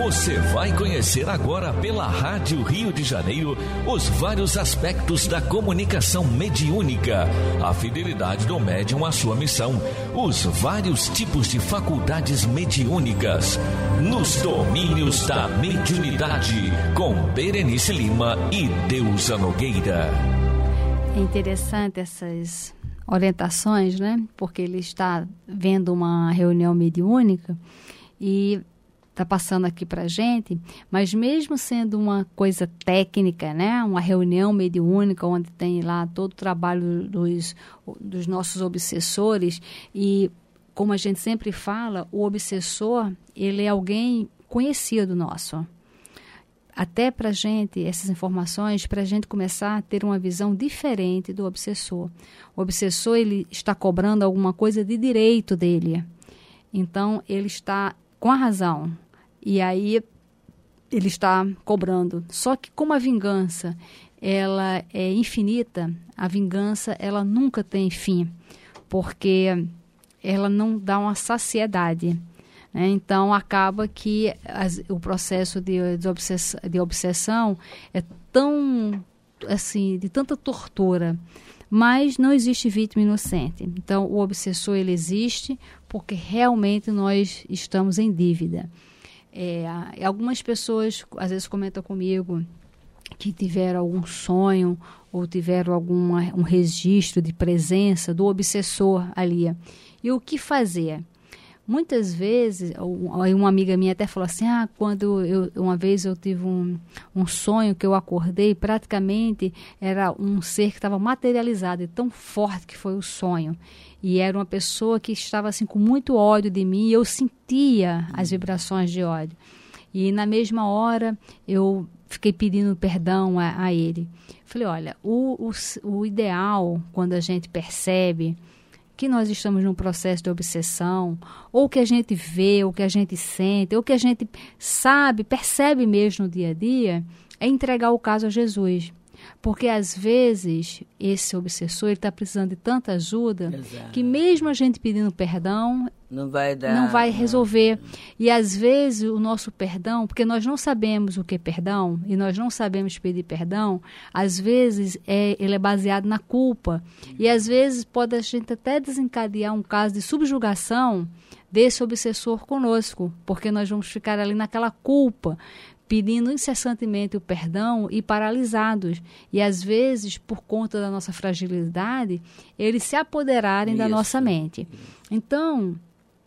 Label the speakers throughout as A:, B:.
A: Você vai conhecer agora pela Rádio Rio de Janeiro os vários aspectos da comunicação mediúnica, a fidelidade do médium à sua missão, os vários tipos de faculdades mediúnicas, nos domínios da mediunidade, com Berenice Lima e Deusa Nogueira.
B: É interessante essas orientações, né? Porque ele está vendo uma reunião mediúnica e está passando aqui para a gente, mas mesmo sendo uma coisa técnica, né? Uma reunião mediúnica onde tem lá todo o trabalho dos nossos obsessores e, como a gente sempre fala, o obsessor, ele é alguém conhecido nosso. Até para a gente, essas informações, para a gente começar a ter uma visão diferente do obsessor. O obsessor, ele está cobrando alguma coisa de direito dele. Então, ele está com a razão. E aí, ele está cobrando. Só que como a vingança, ela é infinita, a vingança, ela nunca tem fim. Porque ela não dá uma saciedade. Então, acaba que o processo de obsessão é tão, assim, de tanta tortura, mas não existe vítima inocente. Então, o obsessor, ele existe porque realmente nós estamos em dívida. Algumas pessoas, às vezes, comentam comigo que tiveram algum sonho ou tiveram um registro de presença do obsessor ali. E o que fazer? Muitas vezes, uma amiga minha até falou assim, uma vez eu tive um sonho que eu acordei, praticamente era um ser que estava materializado, e tão forte que foi o sonho. E era uma pessoa que estava assim com muito ódio de mim, e eu sentia as vibrações de ódio. E na mesma hora, eu fiquei pedindo perdão a ele. Falei, olha, o ideal, quando a gente percebe que nós estamos num processo de obsessão, ou que a gente vê, ou que a gente sente, ou que a gente sabe, percebe mesmo no dia a dia, é entregar o caso a Jesus. Porque, às vezes, esse obsessor está precisando de tanta ajuda, exato, que mesmo a gente pedindo perdão, não vai resolver. E, às vezes, o nosso perdão, porque nós não sabemos o que é perdão, e nós não sabemos pedir perdão, às vezes, ele é baseado na culpa. E, às vezes, pode a gente até desencadear um caso de subjugação desse obsessor conosco, porque nós vamos ficar ali naquela culpa, pedindo incessantemente o perdão e paralisados. E, às vezes, por conta da nossa fragilidade, eles se apoderarem da nossa mente. Então,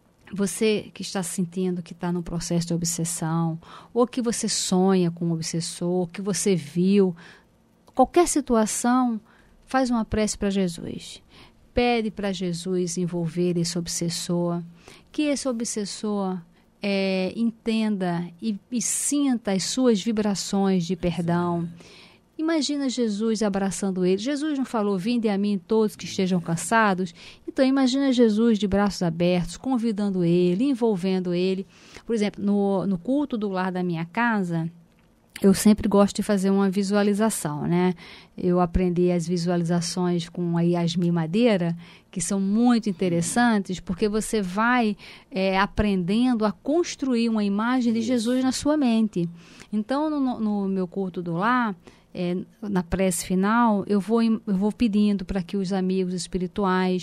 B: você que está sentindo que está no processo de obsessão, ou que você sonha com um obsessor, que você viu, qualquer situação, faz uma prece para Jesus. Pede para Jesus envolver esse obsessor, que esse obsessor entenda e sinta as suas vibrações de perdão. Imagina Jesus abraçando ele. Jesus não falou, vinde a mim todos que estejam cansados? Então imagina Jesus de braços abertos, convidando ele, envolvendo ele. Por exemplo, no culto do lar da minha casa, eu sempre gosto de fazer uma visualização, né? Eu aprendi as visualizações com a Yasmin Madeira, que são muito interessantes, porque você vai aprendendo a construir uma imagem de Jesus na sua mente. Então, no meu culto do lar, na prece final, eu vou pedindo para que os amigos espirituais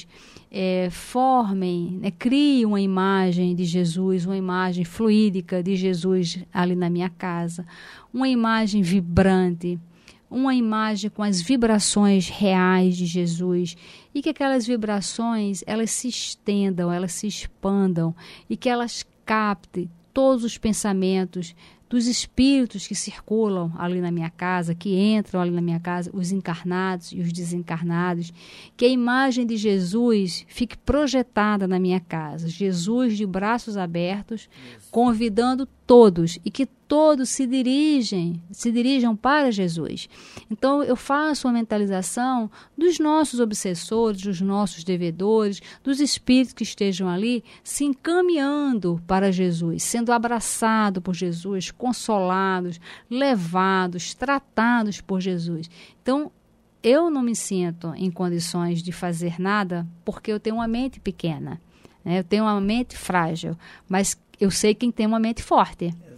B: formem, criem uma imagem de Jesus, uma imagem fluídica de Jesus ali na minha casa, uma imagem vibrante, uma imagem com as vibrações reais de Jesus, e que aquelas vibrações, elas se estendam, elas se expandam, e que elas captem todos os pensamentos dos espíritos que circulam ali na minha casa, que entram ali na minha casa, os encarnados e os desencarnados, que a imagem de Jesus fique projetada na minha casa, Jesus de braços abertos, convidando todos, e que todos se dirijam para Jesus. Então, eu faço uma mentalização dos nossos obsessores, dos nossos devedores, dos espíritos que estejam ali, se encaminhando para Jesus, sendo abraçados por Jesus, consolados, levados, tratados por Jesus. Então, eu não me sinto em condições de fazer nada porque eu tenho uma mente pequena, né? Eu tenho uma mente frágil, mas eu sei quem tem uma mente forte.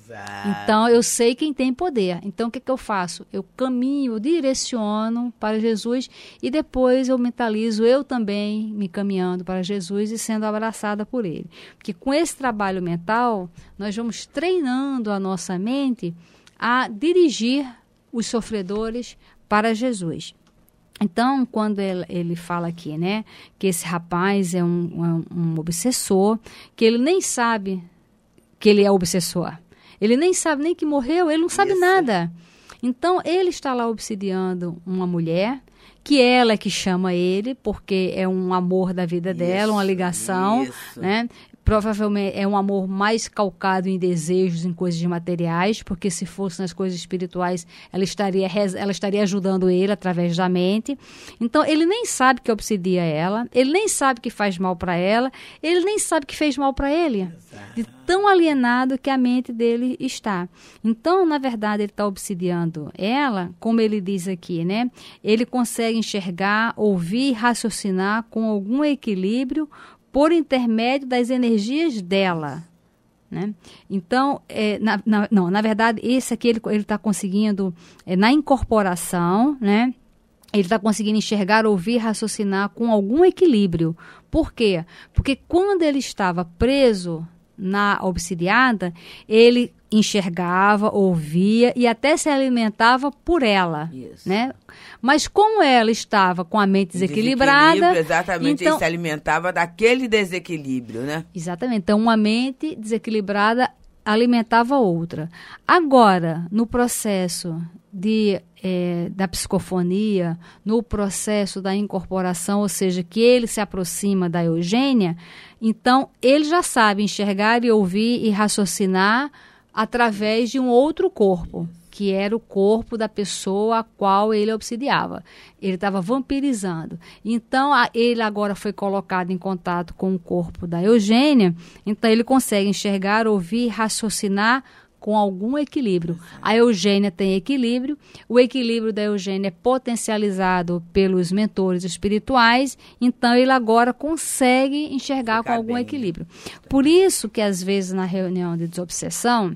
C: Exato.
B: Então, eu sei quem tem poder. Então, o que eu faço? Eu caminho, eu direciono para Jesus e depois eu mentalizo eu também me caminhando para Jesus e sendo abraçada por Ele. Porque com esse trabalho mental, nós vamos treinando a nossa mente a dirigir os sofredores para Jesus. Então, quando ele fala aqui, né, que esse rapaz é um obsessor, que ele nem sabe que ele é obsessor. Ele nem sabe nem que morreu, ele não sabe nada. Então, ele está lá obsidiando uma mulher, que ela que chama ele, porque é um amor da vida dela, uma ligação, né? Provavelmente é um amor mais calcado em desejos, em coisas materiais, porque se fosse nas coisas espirituais, ela estaria ajudando ele através da mente. Então, ele nem sabe que obsidia ela, ele nem sabe que faz mal para ela, ele nem sabe que fez mal para ele. De tão alienado que a mente dele está. Então, na verdade, ele está obsidiando ela, como ele diz aqui, né? Ele consegue enxergar, ouvir, raciocinar com algum equilíbrio por intermédio das energias dela, né? Então, na verdade, esse aqui ele está conseguindo, na incorporação, né? Ele está conseguindo enxergar, ouvir, raciocinar com algum equilíbrio. Por quê? Porque quando ele estava preso na obsidiada, ele enxergava, ouvia e até se alimentava por ela, né? Mas como ela estava com a mente desequilibrada...
C: Exatamente, então, ele se alimentava daquele desequilíbrio, né?
B: Exatamente, então uma mente desequilibrada alimentava outra. Agora, no processo da psicofonia, no processo da incorporação, ou seja, que ele se aproxima da Eugênia, então ele já sabe enxergar e ouvir e raciocinar através de um outro corpo, que era o corpo da pessoa a qual ele obsidiava. Ele estava vampirizando. Então, ele agora foi colocado em contato com o corpo da Eugênia, então ele consegue enxergar, ouvir, raciocinar com algum equilíbrio. A Eugênia tem equilíbrio, o equilíbrio da Eugênia é potencializado pelos mentores espirituais, então ele agora consegue enxergar com algum equilíbrio. Por isso que às vezes na reunião de desobsessão,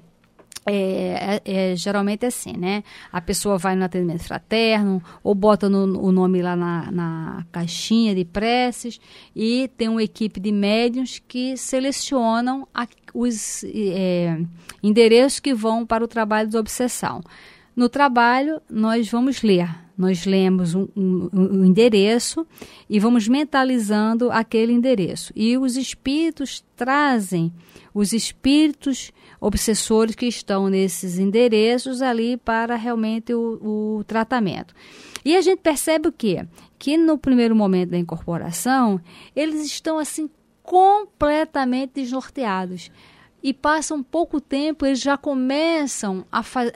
B: geralmente é assim, né? A pessoa vai no atendimento fraterno ou bota o nome lá na caixinha de preces e tem uma equipe de médiuns que selecionam os endereços que vão para o trabalho de obsessão. No trabalho, nós vamos ler. Nós lemos um endereço e vamos mentalizando aquele endereço. E os espíritos trazem os espíritos obsessores que estão nesses endereços ali para realmente o tratamento. E a gente percebe o quê? Que no primeiro momento da incorporação, eles estão assim completamente desnorteados. E passa um pouco tempo, eles já começam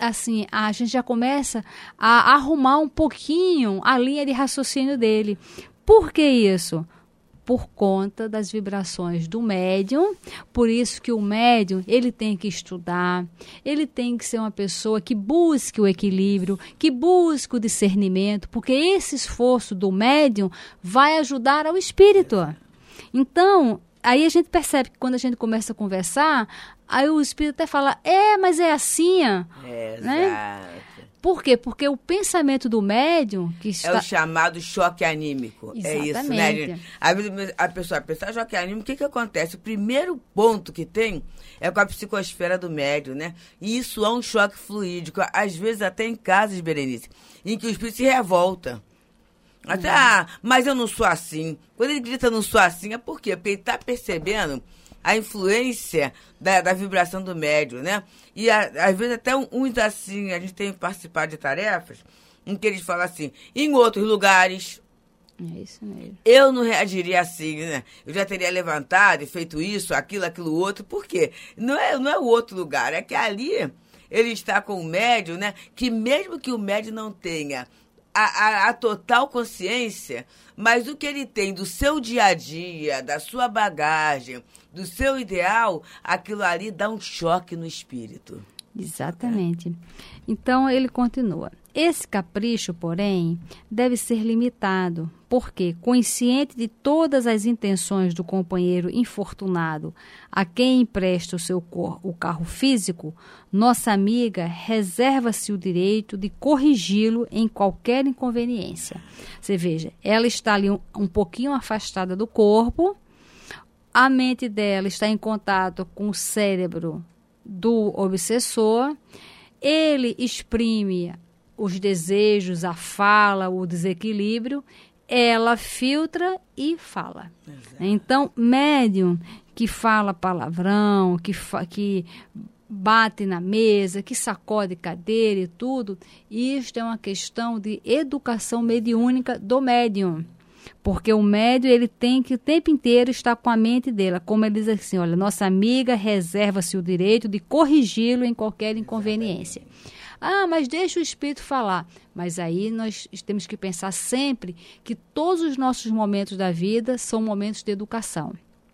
B: a gente já começa a arrumar um pouquinho a linha de raciocínio dele. Por que isso? Por conta das vibrações do médium. Por isso que o médium, ele tem que estudar, ele tem que ser uma pessoa que busque o equilíbrio, que busque o discernimento, porque esse esforço do médium vai ajudar ao espírito. Então, aí a gente percebe que quando a gente começa a conversar, aí o espírito até fala, mas é assim, né?
C: Exato.
B: Por quê? Porque o pensamento do médium...
C: É o chamado choque anímico.
B: Exatamente.
C: É isso, né, gente? Às vezes a pessoa pensa, choque anímico, o que acontece? O primeiro ponto que tem é com a psicosfera do médium, né? E isso é um choque fluídico. Às vezes até em casos, Berenice, em que o espírito se revolta. Até, mas eu não sou assim. Quando ele grita não sou assim, é por quê? Porque ele está percebendo a influência da vibração do médium, né? E às vezes até uns assim, a gente tem participado de tarefas em que eles falam assim, em outros lugares...
B: É isso mesmo.
C: Eu não reagiria assim, né? Eu já teria levantado e feito isso, aquilo outro. Por quê? Não é o outro lugar, é que ali ele está com o médium, né? Que mesmo que o médium não tenha a total consciência, mas o que ele tem do seu dia a dia, da sua bagagem, do seu ideal, aquilo ali dá um choque no espírito.
B: Exatamente. Então, ele continua. Esse capricho, porém, deve ser limitado, porque, consciente de todas as intenções do companheiro infortunado a quem empresta o carro físico, nossa amiga reserva-se o direito de corrigi-lo em qualquer inconveniência. Você veja, ela está ali um pouquinho afastada do corpo, a mente dela está em contato com o cérebro do obsessor, ele exprime os desejos, a fala, o desequilíbrio, ela filtra e fala. Exato. Então, médium que fala palavrão, que bate na mesa, que sacode cadeira e tudo, isto é uma questão de educação mediúnica do médium. Porque o médium, ele tem que o tempo inteiro estar com a mente dele. Como ele diz assim, olha, nossa amiga reserva-se o direito de corrigi-lo em qualquer inconveniência. Ah, mas deixa o espírito falar. Mas aí nós temos que pensar sempre que todos os nossos momentos da vida são momentos de educação.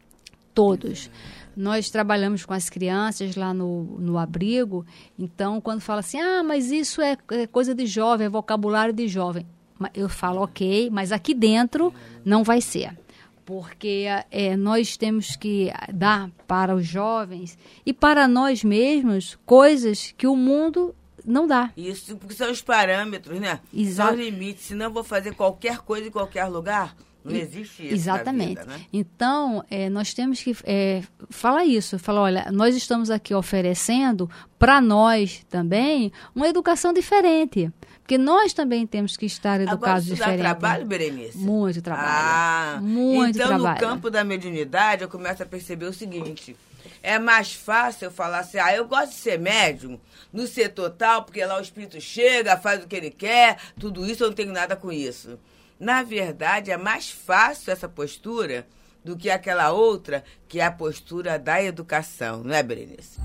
B: Todos. Nós trabalhamos com as crianças lá no abrigo, então quando fala assim, mas isso é coisa de jovem, é vocabulário de jovem. Eu falo, ok, mas aqui dentro não vai ser. Porque nós temos que dar para os jovens e para nós mesmos coisas que o mundo não dá.
C: Isso, porque são os parâmetros, né?
B: Exato.
C: São os limites. Senão eu vou fazer qualquer coisa em qualquer lugar. Não existe isso.
B: Exatamente.
C: Na vida, né?
B: Então, nós temos que falar isso. Falar, olha, nós estamos aqui oferecendo para nós também uma educação diferente. Porque nós também temos que estar educados diferente.
C: Agora, trabalho, Berenice?
B: Muito trabalho. Muito
C: então,
B: trabalho.
C: No campo da mediunidade, eu começo a perceber o seguinte. É mais fácil eu falar assim, eu gosto de ser médium no setor tal, porque lá o espírito chega, faz o que ele quer, tudo isso, eu não tenho nada com isso. Na verdade, é mais fácil essa postura do que aquela outra, que é a postura da educação, não é, Berenice?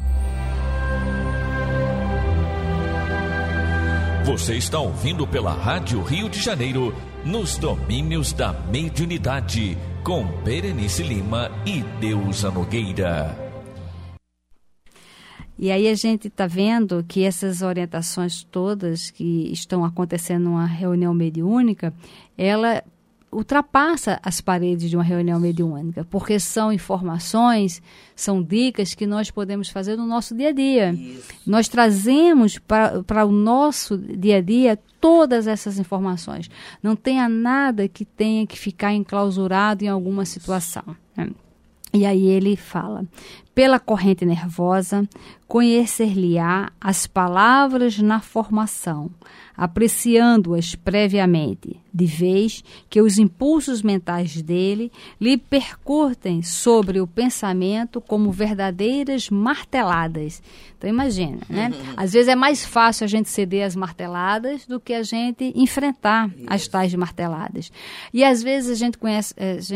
A: Você está ouvindo pela Rádio Rio de Janeiro, nos domínios da mediunidade, com Berenice Lima e Deusa Nogueira.
B: E aí a gente está vendo que essas orientações todas que estão acontecendo numa reunião mediúnica, ela ultrapassa as paredes de uma reunião mediúnica, porque são informações, são dicas que nós podemos fazer no nosso dia a dia. Isso. Nós trazemos para o nosso dia a dia todas essas informações. Não tenha nada que tenha que ficar enclausurado em alguma situação, né? E aí ele fala, pela corrente nervosa, conhecer-lhe-á as palavras na formação, apreciando-as previamente, de vez que os impulsos mentais dele lhe percutem sobre o pensamento como verdadeiras marteladas. Então imagina, né? Às vezes é mais fácil a gente ceder às marteladas do que a gente enfrentar as tais marteladas. E às vezes a gente conhece,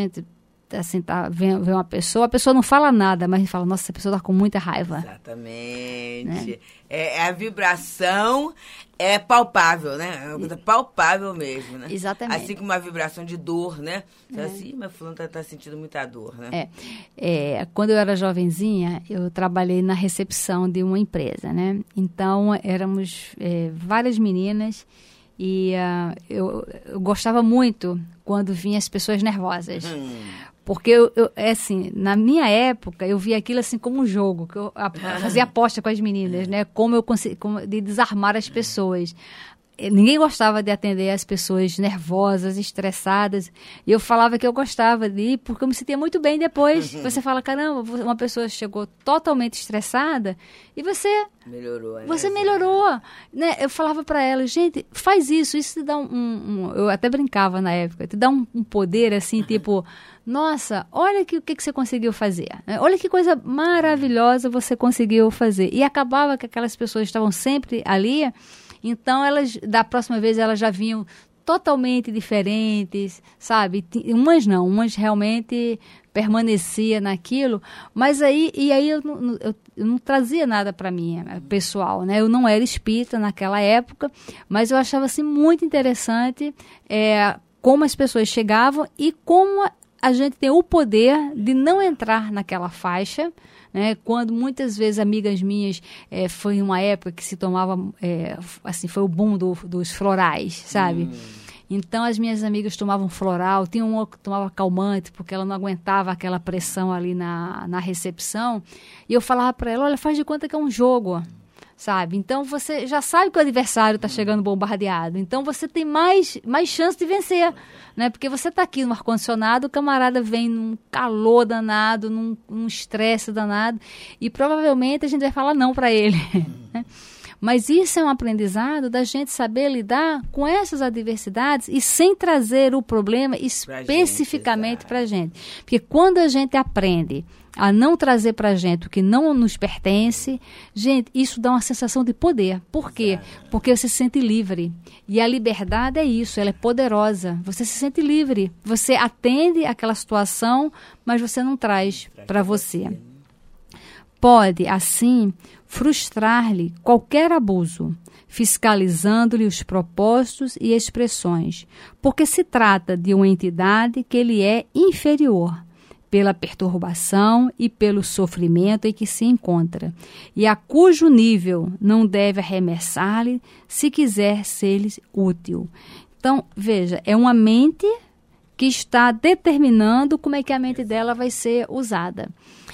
B: assim, vê uma pessoa, a pessoa não fala nada, mas fala, nossa, essa pessoa está com muita raiva.
C: Exatamente. Né? A vibração é palpável, né? É uma coisa palpável mesmo, né?
B: Exatamente.
C: Assim como uma vibração de dor, né? Então, assim, mas fulano tá sentindo muita dor, né?
B: Quando eu era jovenzinha, eu trabalhei na recepção de uma empresa, né? Então, éramos várias meninas e eu gostava muito quando vinha as pessoas nervosas. Porque, assim, na minha época, eu via aquilo assim como um jogo, que eu fazia aposta com as meninas, né? Como eu de desarmar as pessoas. Ninguém gostava de atender as pessoas nervosas, estressadas. E eu falava que eu gostava de ir, porque eu me sentia muito bem depois. Você fala, caramba, uma pessoa chegou totalmente estressada e você...
C: Melhorou, né?
B: Você melhorou, né? Eu falava para ela, gente, faz isso te dá eu até brincava na época, te dá um poder assim, tipo, nossa, olha o que você conseguiu fazer, né? Olha que coisa maravilhosa você conseguiu fazer. E acabava que aquelas pessoas estavam sempre ali, então elas, da próxima vez, elas já vinham totalmente diferentes, sabe? Umas não, umas realmente permanecia naquilo, mas aí eu não trazia nada para mim, pessoal, né? Eu não era espírita naquela época, mas eu achava assim muito interessante como as pessoas chegavam e como a gente tem o poder de não entrar naquela faixa, né? Quando muitas vezes amigas minhas, foi uma época que se tomava, assim, foi o boom dos florais, sabe? Então, as minhas amigas tomavam floral, tinha uma que tomava calmante, porque ela não aguentava aquela pressão ali na recepção. E eu falava para ela, olha, faz de conta que é um jogo, sabe? Então, você já sabe que o adversário está chegando bombardeado. Então, você tem mais chance de vencer, né? Porque você está aqui no ar-condicionado, o camarada vem num calor danado, num estresse danado, e provavelmente a gente vai falar não para ele, né? Mas isso é um aprendizado da gente saber lidar com essas adversidades e sem trazer o problema especificamente para a gente. Porque quando a gente aprende a não trazer para a gente o que não nos pertence, gente, isso dá uma sensação de poder. Por quê? Porque você se sente livre. E a liberdade é isso, ela é poderosa. Você se sente livre. Você atende aquela situação, mas você não traz para você. Pode, assim, frustrar-lhe qualquer abuso, fiscalizando-lhe os propósitos e expressões, porque se trata de uma entidade que lhe é inferior, pela perturbação e pelo sofrimento em que se encontra, e a cujo nível não deve arremessar-lhe se quiser ser-lhe útil. Então, veja, é uma mente que está determinando como é que a mente dela vai ser usada.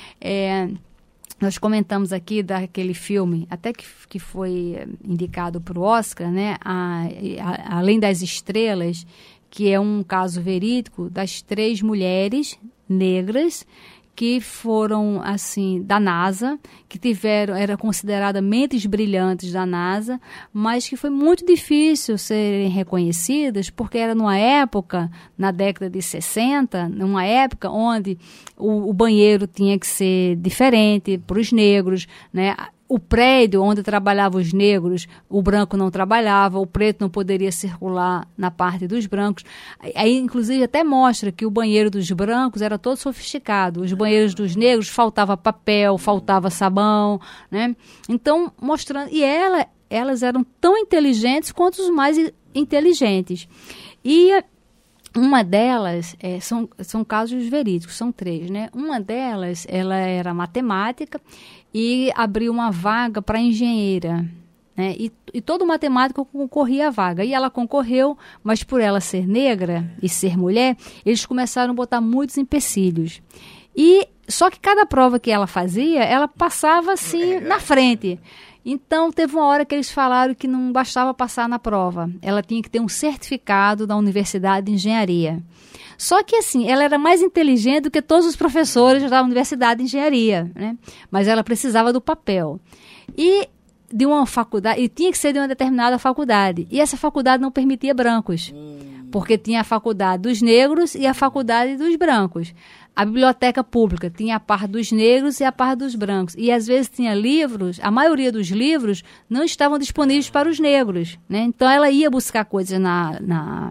B: Nós comentamos aqui daquele filme, até que foi indicado para o Oscar, né? Além das Estrelas, que é um caso verídico das 3 mulheres negras que foram, assim, da NASA, que eram consideradas mentes brilhantes da NASA, mas que foi muito difícil serem reconhecidas, porque era numa época, na década de 60, numa época onde o banheiro tinha que ser diferente para os negros, né? O prédio onde trabalhavam os negros, o branco não trabalhava, o preto não poderia circular na parte dos brancos. Aí, inclusive, até mostra que o banheiro dos brancos era todo sofisticado. Os banheiros dos negros faltava papel, faltava sabão, né? Então, mostrando... E elas eram tão inteligentes quanto os mais inteligentes. E uma delas, são casos verídicos, são 3, né? Uma delas, ela era matemática e abriu uma vaga para engenheira, né? E todo matemático concorria à vaga. E ela concorreu, mas por ela ser negra e ser mulher, eles começaram a botar muitos empecilhos. Só que cada prova que ela fazia, ela passava assim na frente. Então, teve uma hora que eles falaram que não bastava passar na prova. Ela tinha que ter um certificado da Universidade de Engenharia. Só que, assim, ela era mais inteligente do que todos os professores da Universidade de Engenharia, né? Mas ela precisava do papel. E de uma faculdade, e tinha que ser de uma determinada faculdade. E essa faculdade não permitia brancos, porque tinha a faculdade dos negros e a faculdade dos brancos. A biblioteca pública tinha a parte dos negros e a parte dos brancos. E, às vezes, tinha livros, a maioria dos livros não estavam disponíveis para os negros, né? Então, ela ia buscar coisas na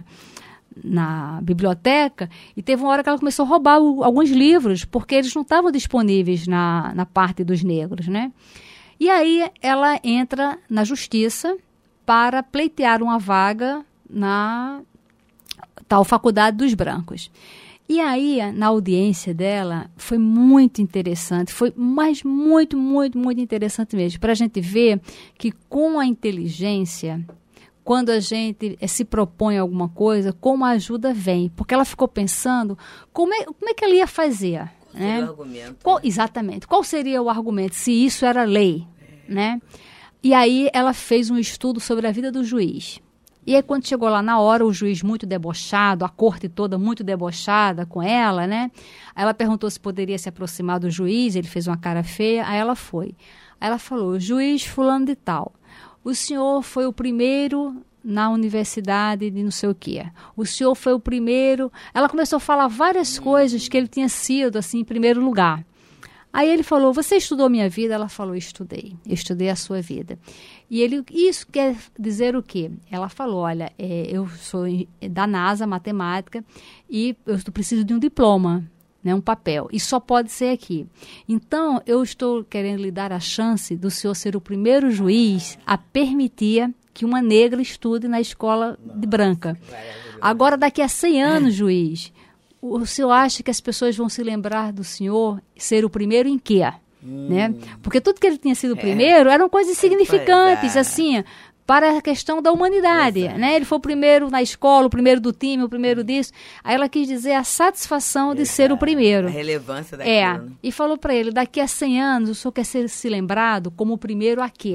B: biblioteca e teve uma hora que ela começou a roubar alguns livros, porque eles não estavam disponíveis na parte dos negros, né? E aí, ela entra na justiça para pleitear uma vaga na tal faculdade dos brancos. E aí, na audiência dela, foi muito interessante, mas muito, muito, muito interessante mesmo, para a gente ver que com a inteligência, quando a gente se propõe alguma coisa, como a ajuda vem. Porque ela ficou pensando, como é que ela ia fazer? Qual seria o argumento? Exatamente, qual seria o argumento, se isso era lei, né? E aí, ela fez um estudo sobre a vida do juiz. E aí, quando chegou lá na hora, o juiz muito debochado, a corte toda muito debochada com ela, né? Aí ela perguntou se poderia se aproximar do juiz, ele fez uma cara feia, aí ela foi. Aí ela falou, juiz fulano de tal, o senhor foi o primeiro na universidade de não sei o quê. O senhor foi o primeiro... Ela começou a falar várias coisas que ele tinha sido, assim, em primeiro lugar. Aí ele falou, você estudou minha vida? Ela falou, estudei. Eu estudei a sua vida. E ele, isso quer dizer o quê? Ela falou, olha, eu sou da NASA, matemática, e eu preciso de um diploma, né, um papel, e só pode ser aqui. Então, eu estou querendo lhe dar a chance do senhor ser o primeiro juiz a permitir que uma negra estude na escola de branca. Agora, daqui a 100 anos, juiz, o senhor acha que as pessoas vão se lembrar do senhor ser o primeiro em quê? Né? Porque tudo que ele tinha sido o primeiro eram coisas insignificantes, assim, para a questão da humanidade, né? Ele foi o primeiro na escola, o primeiro do time, o primeiro disso. Aí ela quis dizer a satisfação de ser o primeiro.
C: A relevância daquilo.
B: E falou para ele, daqui a 100 anos o senhor quer ser se lembrado como o primeiro aqui.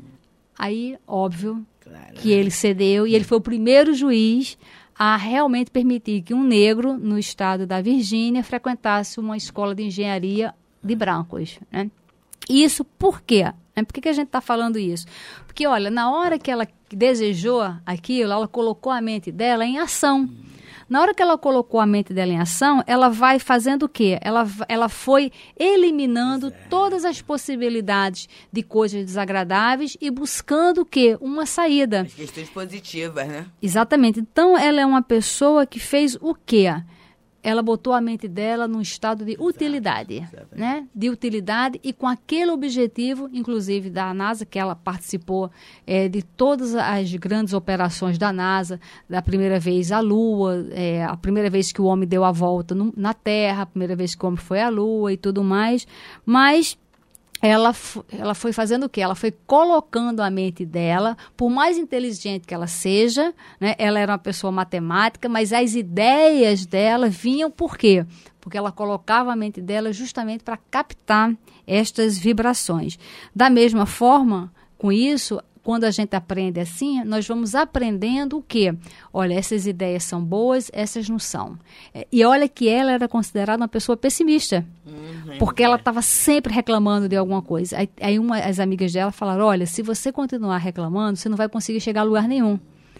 B: Aí, óbvio, que ele cedeu e ele foi o primeiro juiz a realmente permitir que um negro no estado da Virgínia frequentasse uma escola de engenharia de brancos, né? Isso por quê? Por que a gente está falando isso? Porque, olha, na hora que ela desejou aquilo, ela colocou a mente dela em ação. Na hora que ela colocou a mente dela em ação, ela vai fazendo o quê? Ela foi eliminando todas as possibilidades de coisas desagradáveis e buscando o quê? Uma saída.
C: As questões positivas, né?
B: Exatamente. Então, ela é uma pessoa que fez o quê? Ela botou a mente dela num estado de utilidade, né? De utilidade e com aquele objetivo, inclusive da NASA, que ela participou de todas as grandes operações da NASA, da primeira vez à Lua, a primeira vez que o homem deu a volta na Terra, a primeira vez que o homem foi à Lua e tudo mais, mas ela foi fazendo o quê? Ela foi colocando a mente dela, por mais inteligente que ela seja, né? Ela era uma pessoa matemática, mas as ideias dela vinham por quê? Porque ela colocava a mente dela justamente para captar estas vibrações. Da mesma forma, com isso, quando a gente aprende assim, nós vamos aprendendo o quê? Olha, essas ideias são boas, essas não são. E olha que ela era considerada uma pessoa pessimista, porque ela estava sempre reclamando de alguma coisa. Aí as amigas dela falaram, olha, se você continuar reclamando, você não vai conseguir chegar a lugar nenhum.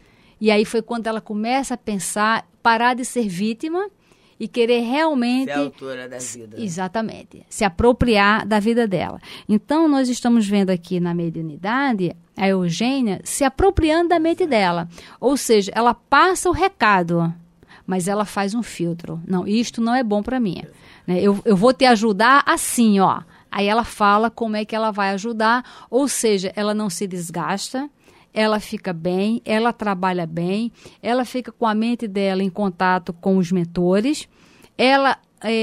B: E aí foi quando ela começa a pensar, parar de ser vítima e querer realmente... Ser
C: autora da vida.
B: Exatamente. Se apropriar da vida dela. Então, nós estamos vendo aqui na mediunidade a Eugênia se apropriando da mente dela. Ou seja, ela passa o recado, mas ela faz um filtro. Não, isto não é bom para mim. Né? Eu vou te ajudar assim, ó. Aí ela fala como é que ela vai ajudar. Ou seja, ela não se desgasta, ela fica bem, ela trabalha bem, ela fica com a mente dela em contato com os mentores, ela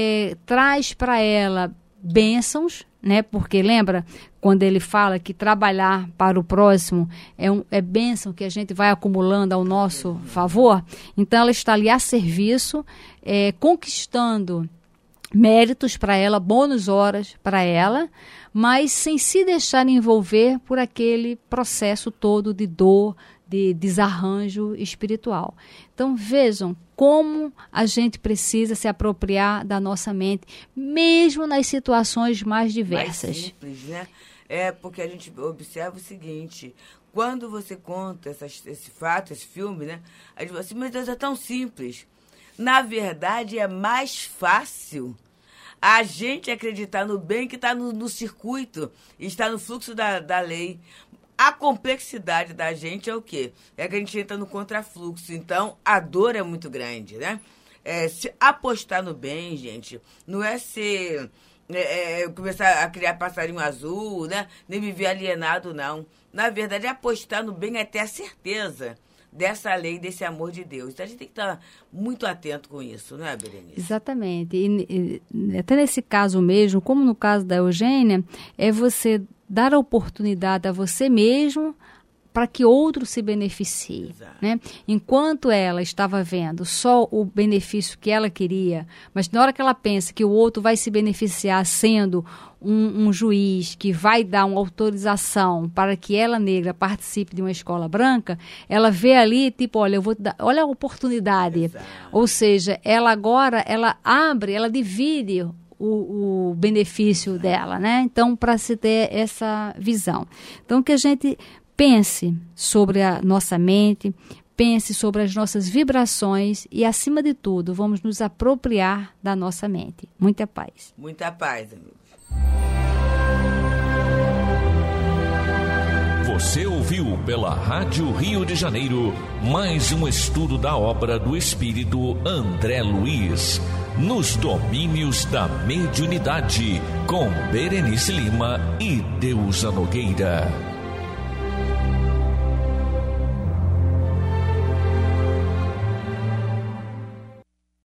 B: traz para ela bênçãos, né? Porque lembra quando ele fala que trabalhar para o próximo é bênção que a gente vai acumulando ao nosso favor? Então ela está ali a serviço, conquistando méritos para ela, bônus horas para ela, mas sem se deixar envolver por aquele processo todo de dor, de desarranjo espiritual. Então vejam como a gente precisa se apropriar da nossa mente, mesmo nas situações mais diversas.
C: Mais simples, né? Porque a gente observa o seguinte, quando você conta esse fato, esse filme, né? A gente fala assim, meu Deus, é tão simples. Na verdade, é mais fácil a gente acreditar no bem que está no circuito, está no fluxo da lei. A complexidade da gente é o quê? É que a gente entra no contrafluxo. Então, a dor é muito grande, né? Se apostar no bem, gente, não é ser... começar a criar passarinho azul, né? Nem viver alienado, não. Na verdade, apostar no bem é ter a certeza dessa lei, desse amor de Deus. Então, a gente tem que estar muito atento com isso, não é, Berenice?
B: Exatamente. E até nesse caso mesmo, como no caso da Eugênia, é você dar a oportunidade a você mesmo para que outro se beneficie, né? Enquanto ela estava vendo só o benefício que ela queria, mas na hora que ela pensa que o outro vai se beneficiar sendo um juiz que vai dar uma autorização para que ela, negra, participe de uma escola branca, ela vê ali, tipo, olha, eu vou dar, olha a oportunidade. Exato. Ou seja, ela agora, ela abre, ela divide o benefício dela, né? Então, para se ter essa visão. Então, que a gente pense sobre a nossa mente, pense sobre as nossas vibrações e, acima de tudo, vamos nos apropriar da nossa mente. Muita paz.
C: Muita paz, amigos.
A: Você ouviu pela Rádio Rio de Janeiro mais um estudo da obra do espírito André Luiz, Nos Domínios da Mediunidade, com Berenice Lima e Deusa Nogueira.